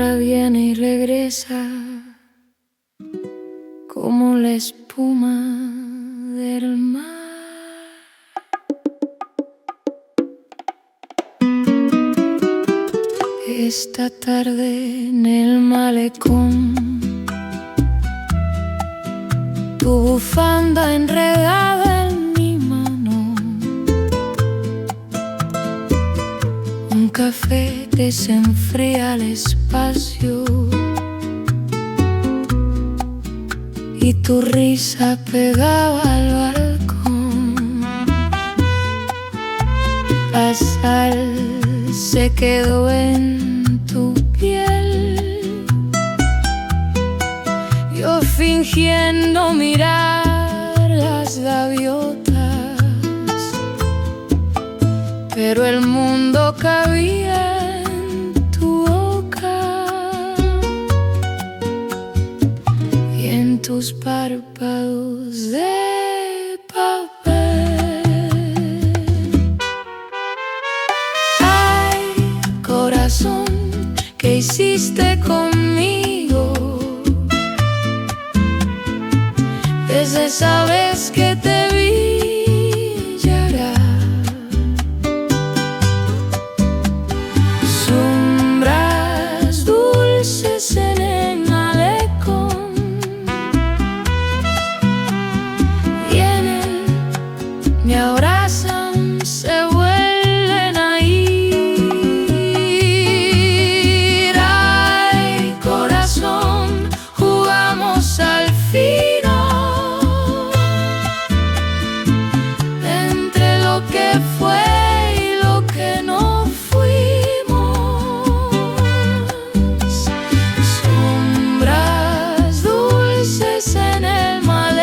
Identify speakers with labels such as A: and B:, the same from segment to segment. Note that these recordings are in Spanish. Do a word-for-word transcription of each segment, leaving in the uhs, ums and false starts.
A: va, viene y regresa como la espuma del mar. Esta tarde en el malecón, tu bufanda enredada en mi mano, un café desenfría el espacio y tu risa pegaba al balcón. La sal se quedó en tu piel, yo fingiendo mirar las gaviotas, pero el mundo cabía en tu boca y en tus párpados de papel. Ay, corazón, ¿qué hiciste conmigo? Desde esa vez que te vi llorar, sombras dulces en el malecón vienen, me abrazan, se vuelven a ir. Ay, corazón, jugamos al fin que fue y lo que no fuimos, sombras dulces en el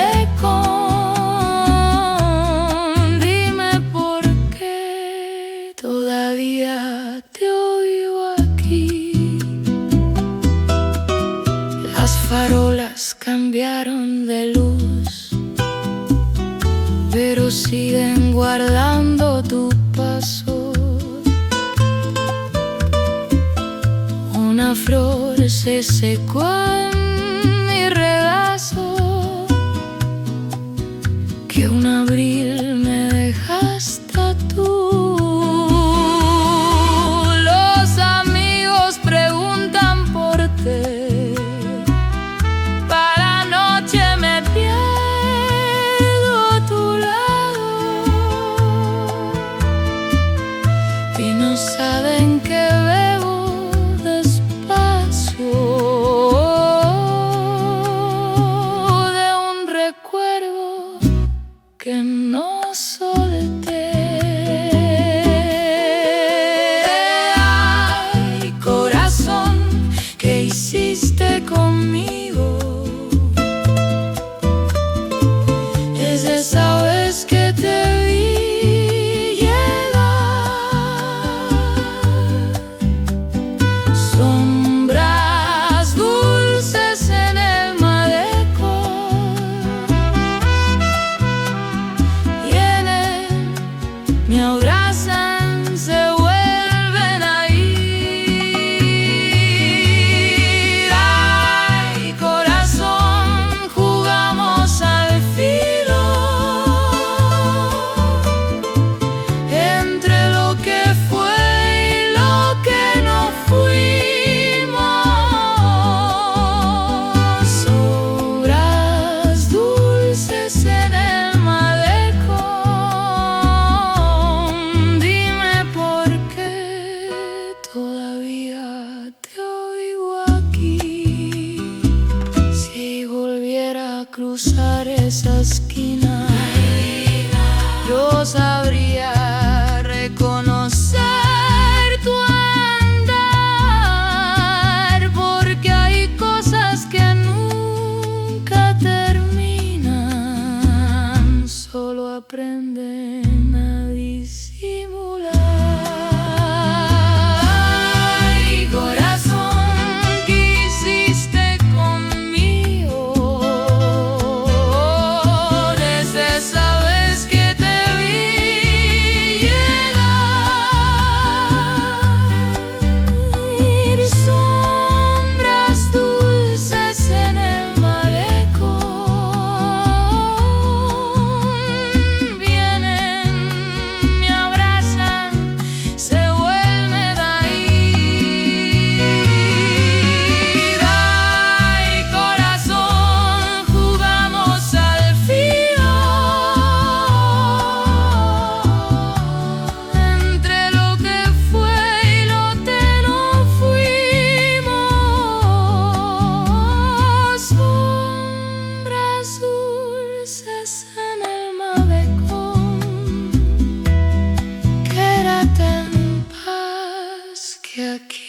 A: malecón. Dime por qué todavía te oigo aquí. Las farolas cambiaron de luz, pero siguen guardando tu paso. Una flor se secó en mi regazo, que un abril me dejaste tú. Los amigos preguntan por ti, para la noche me pierdo a tu lado y no saben que bebo despacio de un recuerdo que no solté. Ay, corazón, ¿qué hiciste conmigo? Desde esa vez que te vi llegar, sombras dulces en el malecón vienen, me abrazan, se vuelven a ir. Ay, corazón, jugamos al filo entre lo que fue y lo que no fuimos, sombras dulces en el malecón. Dime por qué todavía te oigo aquí. Si volviera a cruzar esa esquina, yo sabría reconocer tu andar, porque hay cosas que nunca terminan, solo aprenden a disimular. Ay, corazón, ¿qué hiciste conmigo?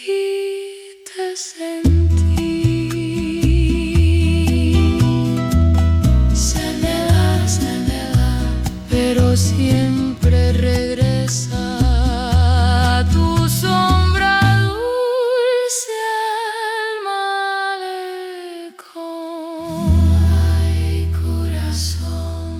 A: así te sentí. Se me va, se me va, pero siempre regresa tu sombra dulce al malecón. Ay, corazón.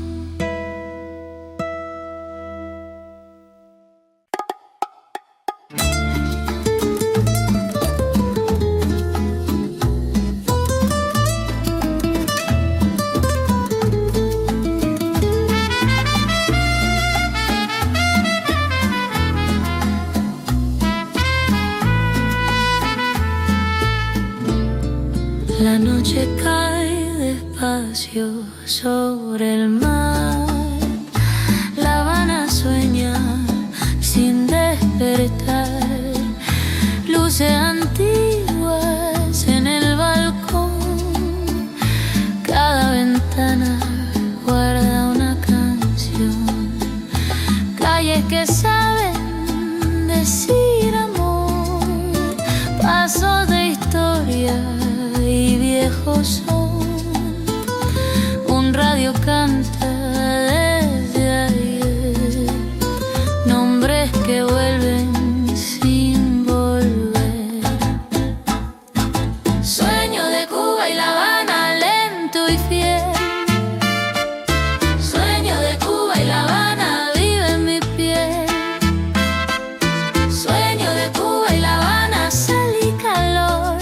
A: La noche cae despacio sobre el mar. La Habana sueña sin despertar. Luces antiguas en el balcón. Cada ventana guarda una canción. Calles que saben decir amor. Pasos de historia y viejos son. Un radio canta desde ayer. Nombres que vuelven sin volver. Sueño de Cuba y La Habana, lento y fiel. Sueño de Cuba y La Habana, vive en mi piel. Sueño de Cuba y La Habana, sal y calor.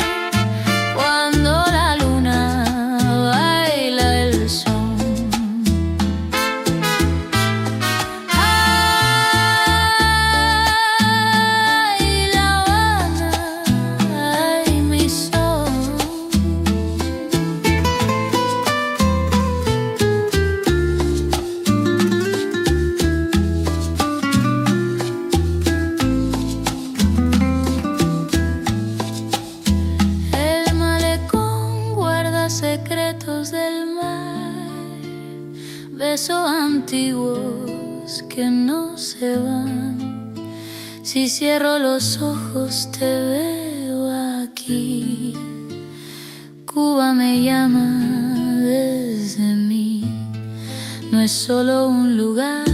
A: Secretos del mar, besos antiguos que no se van. Si cierro los ojos te veo aquí. Cuba me llama desde mí. No es solo un lugar,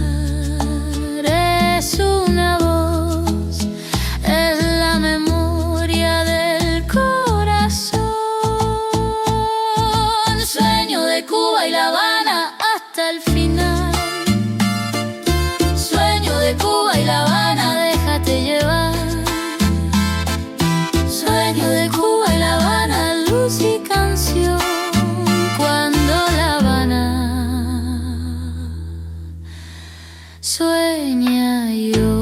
A: es una voz, es la memoria del corazón. Sueño de Cuba y La Habana hasta el final. Sueño de Cuba y La Habana, déjate llevar. Sueño de Cuba y La Habana, luz y canción. Cuando La Habana sueña yo.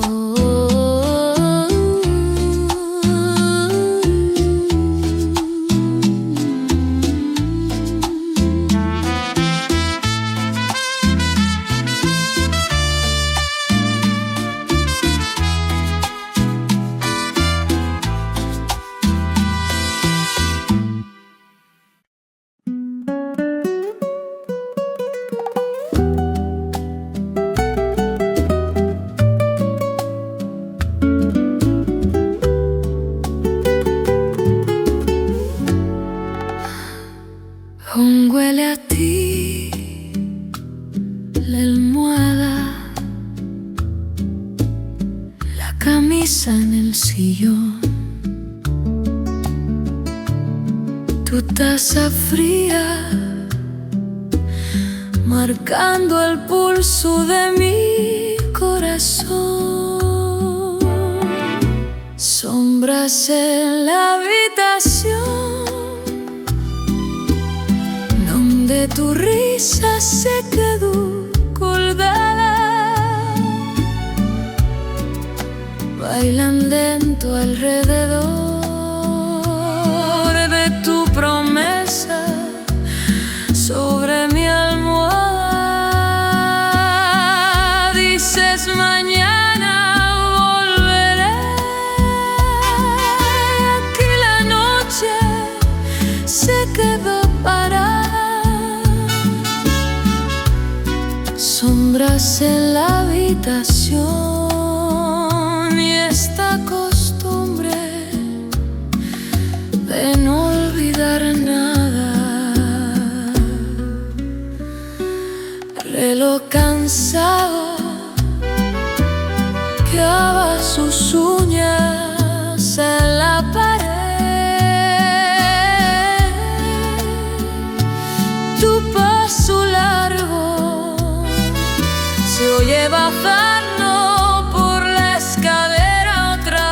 A: Aún huele a ti la almohada, la camisa en el sillón, tu taza fría marcando el pulso de mi corazón. Sombras en la habitación donde tu risa se quedó colgada. Bailan lento alrededor de tu promesa sobre mi almohada. Dices mañana volveré. Aquí la noche se quedó parada. Sombras en la habitación y esta costumbre cansado, clava sus uñas en la pared. Tu paso largo se oye bajando por la escalera otra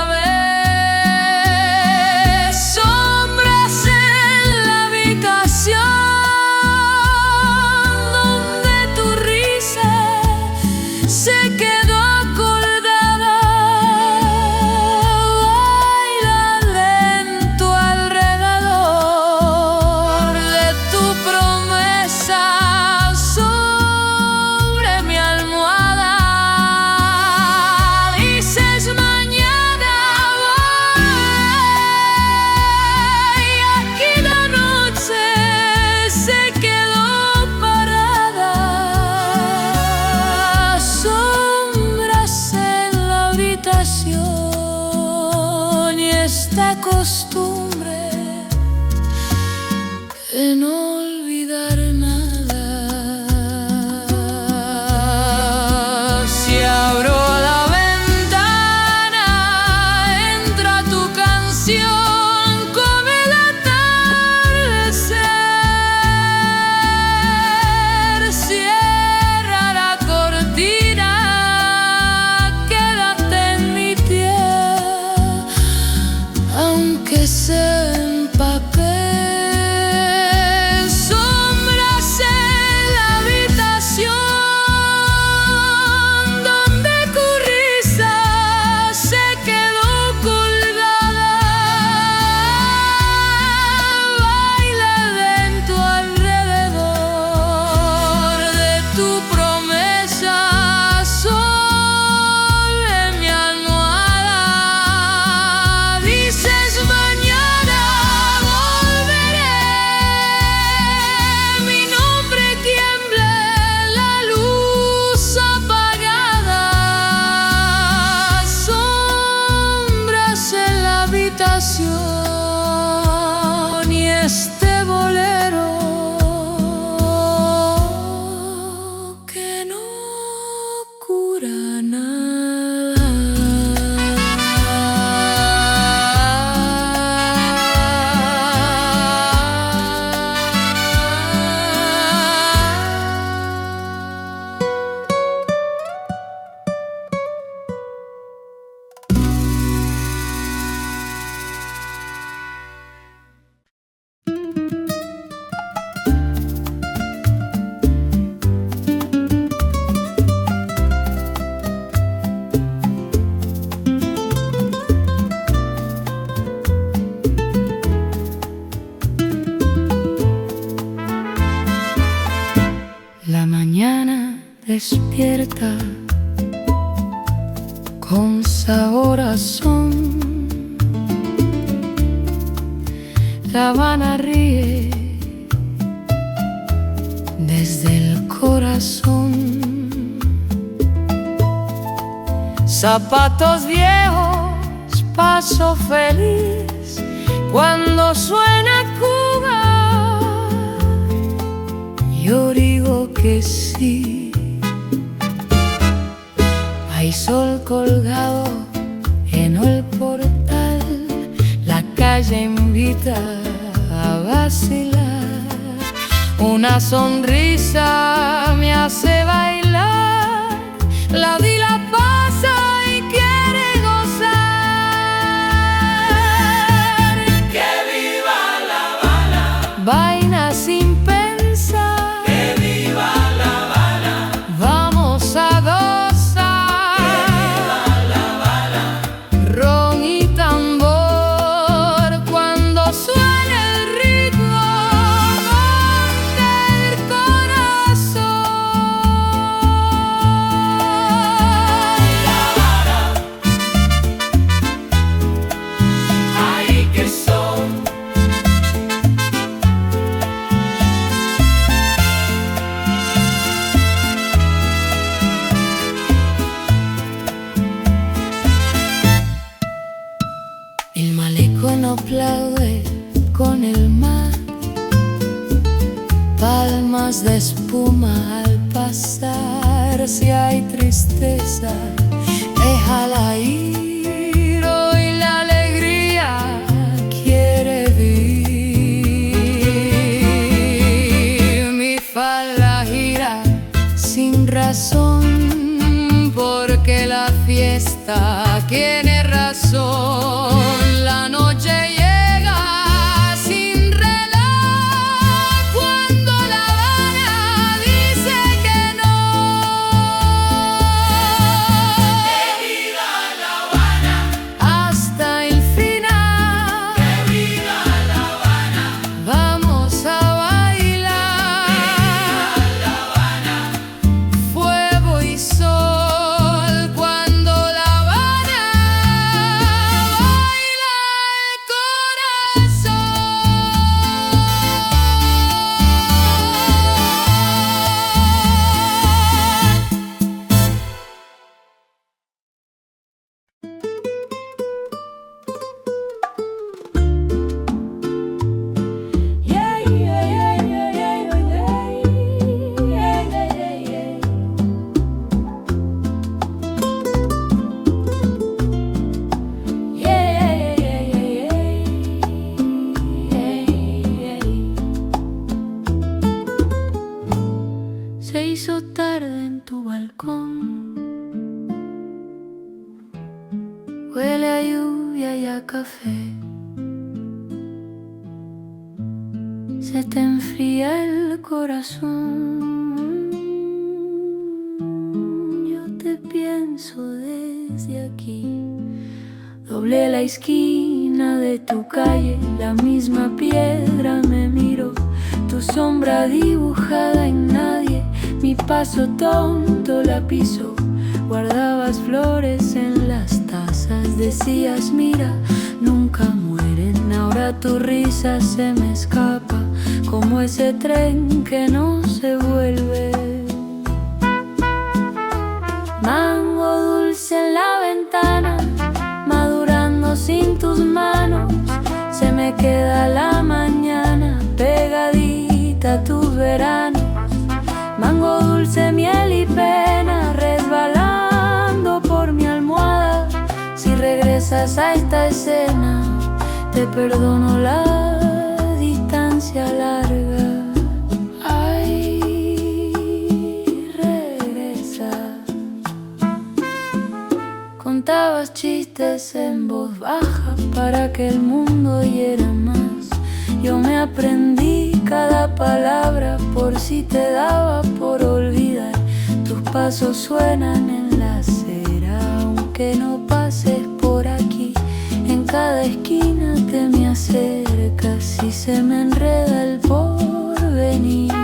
A: vez. Sombras en la habitación donde tu risa se quedó colgada. Baila lento alrededor de tu promesa sobre mi almohada. Dices mañana voy, y aquí la noche se quedó parada. Sombras en la habitación y esta costumbre de no olvidar nada. Si abro la ventana, entra tu canción con el atardecer. Cierra la cortina, quédate en mi piel, aunque sea en papel. Sombras en la habitación donde tu risa se quedó colgada. Baila lento alrededor de tu promesa sobre mi almohada. Dices mañana volveré, mi nombre tiembla en la luz apagada. Sombras en la habitación y este bolero que no cura La mañana despierta con sabor a son. La Habana ríe desde el corazón. Zapatos viejos, paso feliz cuando suena Cuba. Yo digo que sí. Hay sol colgado en el portal, la calle invita a vacilar. Una sonrisa me hace bailar, la vida pasa y quiere gozar.
B: Que viva La Habana,
A: Vaina sin pensar,
B: que viva La Habana,
A: vamos a gozar.
B: La Habana,
A: Ron y tambor cuando suena el ritmo del corazón.
B: La Habana, ay que son.
A: El malecón aplaude con el mar, palmas de espuma al pasar. ver si hay tristeza, déjala ir, hoy la alegría quiere vivir. Mi falda gira sin razón, porque la fiesta tiene razón. La noche llega sin reloj, cuando La Habana dice que no.
B: Que viva La Habana,
A: Hasta el final,
B: que viva La Habana,
A: vamos a bailar.
B: La Habana,
A: Fuego y sol, cuando La Habana baila el corazón. Yeah, yeah, yeah, yeah, yeah, yeah, yeah, yeah, yeah. Se hizo tarde en tu balcón, huele a lluvia y a café. Se te enfría el corazón. Yo te pienso desde aquí. Doblé la esquina de tu calle, la misma piedra me miró, tu sombra dibujada en nadie, mi paso tonto la pisó. Guardabas flores en las tazas, decías mira, nunca mueren. Ahora tu risa se me escapa, como ese tren que no se vuelve. Mango dulce en la ventana, madurando sin tus manos. Se me queda la mañana pegadita a tus veranos. Mango dulce, miel y pena resbalando por mi almohada. Si regresas a esta escena, te perdono la distancia larga. Ay, regresa. Contabas chistes en voz baja para que el mundo oyera más. Yo me aprendí cada palabra por si te daba por olvidar. Tus pasos suenan en la acera, aunque no pases por aquí. En cada esquina te me acercas y se me enreda el porvenir.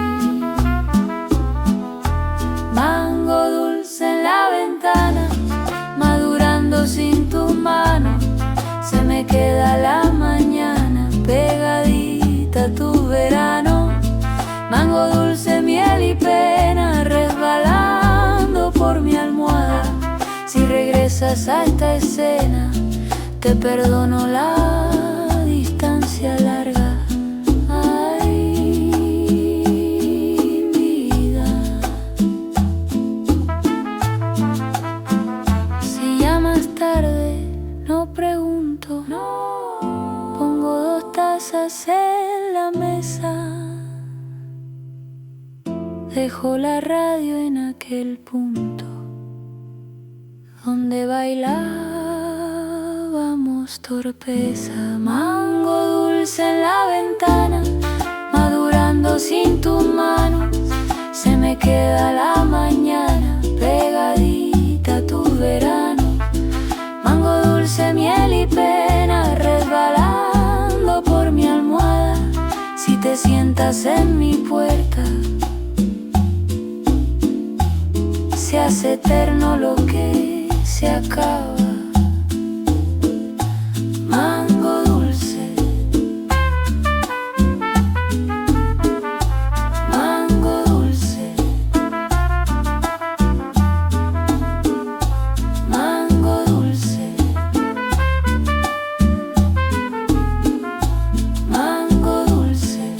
A: Mango dulce en la ventana, madurando sin tus manos. Se me queda la mañana pegadita a tu verano. Mango dulce, miel y pena resbalando por mi almohada. Si regresas a esta escena, te perdono la distancia larga. Ay, vida. Si llamas tarde, no pregunto. Pongo dos tazas en la mesa. Dejo la radio en aquel punto donde bailábamos torpeza. Mango dulce en la ventana, madurando sin tus manos. Se me queda la mañana pegadita a tu verano. Mango dulce, miel y pena resbalando por mi almohada. Si te sientas en mi puerta, se hace eterno lo que se acaba. Mango dulce, mango dulce, mango dulce, mango dulce.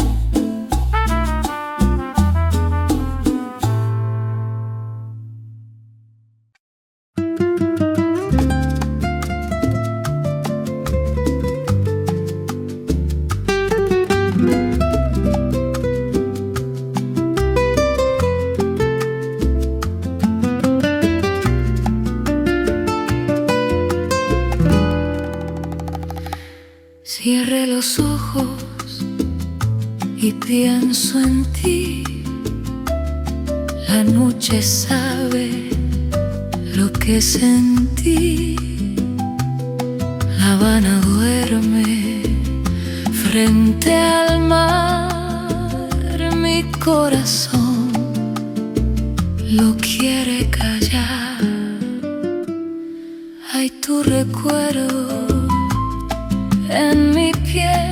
A: Cierre los ojos y pienso en ti. La noche sabe lo que sentí. La Habana duerme frente al mar. Mi corazón lo quiere callar. Hay tu recuerdo en mi piel,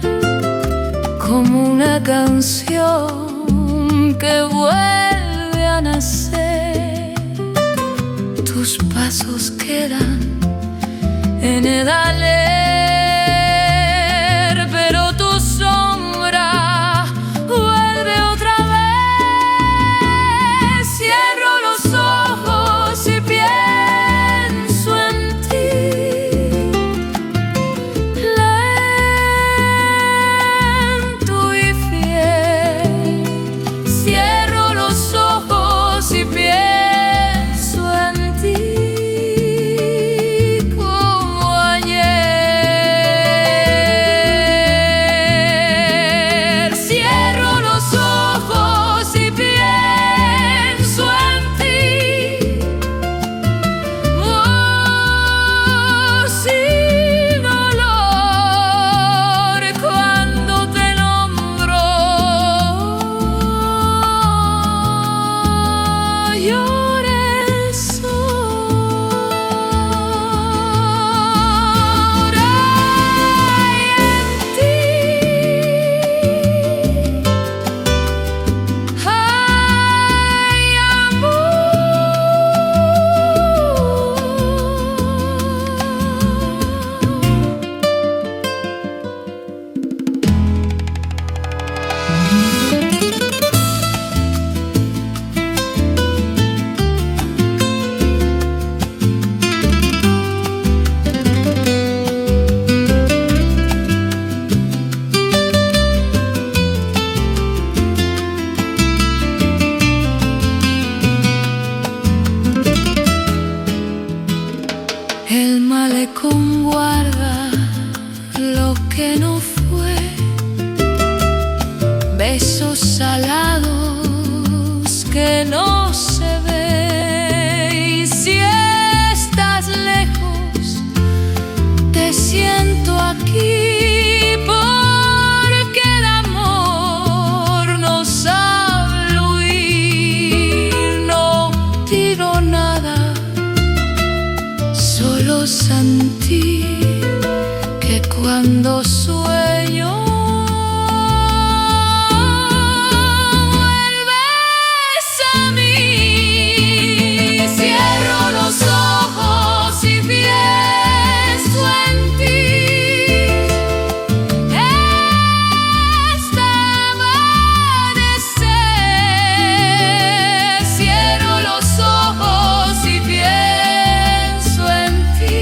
A: como una canción que vuelve a nacer. Tus pasos quedan en el ayer, pero tu sombra vuelve otra vez. Cierro los ojos y pienso en ti. Lento y fiel. Cierro los ojos y pienso en ti. El malecón guarda lo que no fue, besos salados que no se ven. Y si estás lejos, te siento aquí, porque el amor nos sabe huir. No digo nada, solo sentir que cuando sueño vuelves a mí. Cierro los ojos y pienso en ti. Este amanecer. Cierro los ojos y pienso en ti.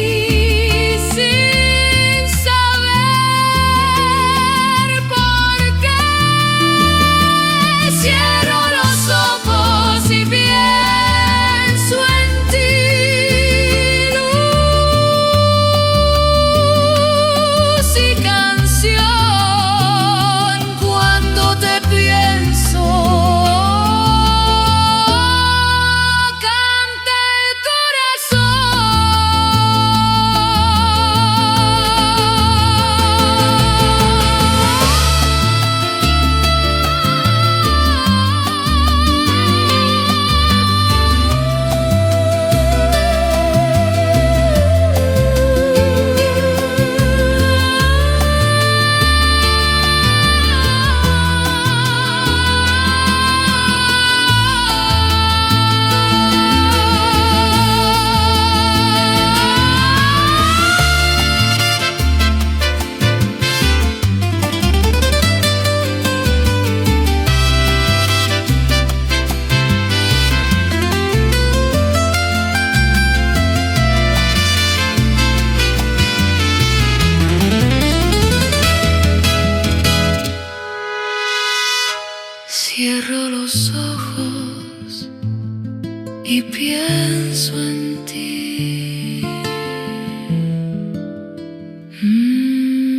A: Cierro los ojos y pienso en ti. Mm.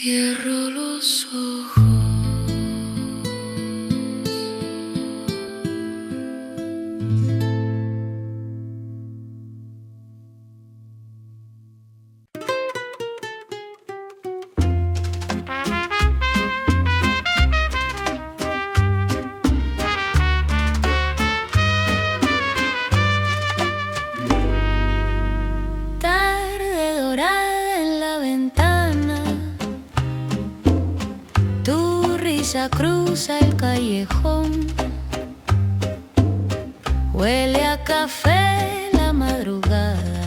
A: Cierro los ojos. Tarde dorada en la ventana, tu risa cruza el callejón. Huele a café la madrugada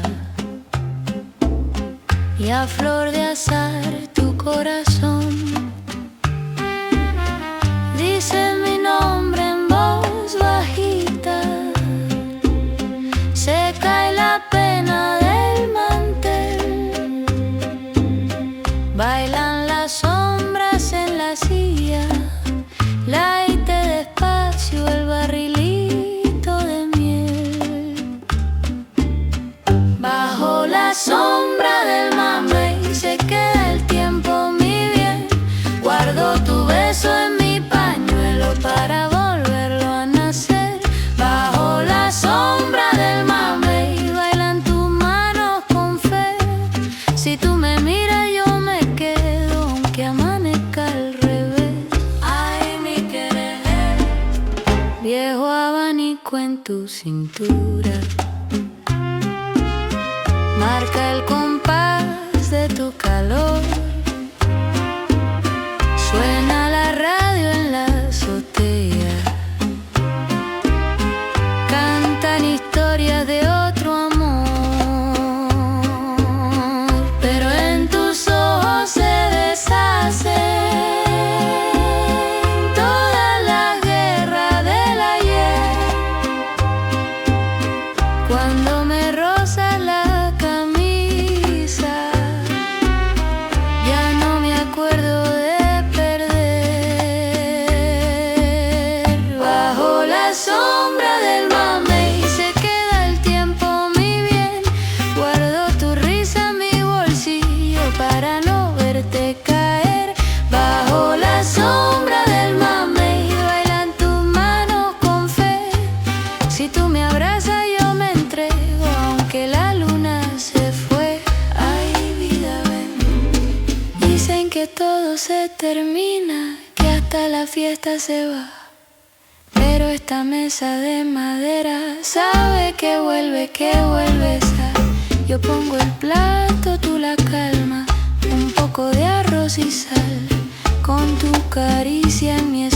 A: y a flor de azar tu corazón. Dice mi nombre en voz bajita, se cae la pena del mantel. Bailan las sombras en la silla, laite despacio el barrilito de miel. Bajo la sombra del mamey se queda el tiempo, mi bien. Guardo tu beso en mi pañuelo para volverlo a nacer. Bajo la sombra del mamey bailan tus manos con fe. Si tú me miras yo me quedo aunque amanezca al revés. Ay, mi querer, viejo abanico en tu cintura, marca el compás de tu calor. Suena la radio en la azotea, cantan historias de otro amor. Pero en tus ojos se deshacen todas las guerras del ayer. Cuando me rozas la camisa, ya no me acuerdo de perder. Bajo la sombra del mamey se queda el tiempo, mi bien. Guardo tu risa en mi bolsillo para no verte caer. Bajo la sombra del mamey bailan tus manos con fe. Si tú me abrazas yo me entrego aunque la luna se fue. Ay, vida, ven. Dicen que todo se termina, que hasta la fiesta se va. Pero esta mesa de madera sabe que vuelve, que vuelves a. Yo pongo el plato, tú la calma, un poco de arroz y sal, con tu caricia en mi